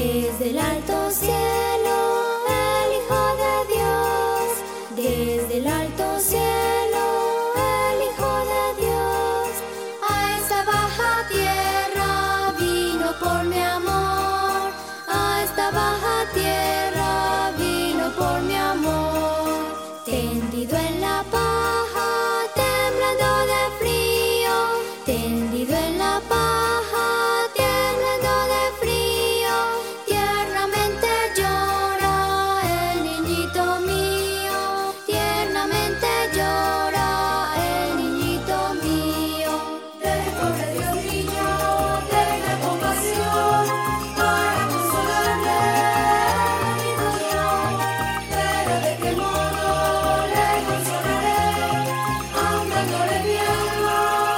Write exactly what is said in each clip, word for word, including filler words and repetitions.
Desde el alto cielo, el Hijo de Dios. Desde el alto cielo, el Hijo de Dios. A esta baja tierra vino por mi amor. A esta baja tierra vino por mi amor. Tendido en la paja, temblando de frío. Tendido en la paja, temblando de frío. Tiernamente llora el niñito mío. Tiernamente llora el niñito mío. Lejos de Dios niño, tenga compasión para consolarle mi dolor. Pero de qué modo le consolaré, aunque no le pierdo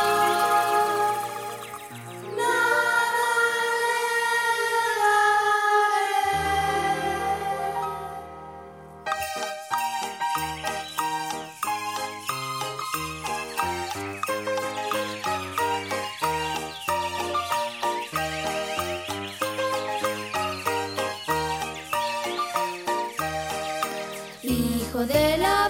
nada Hijo de la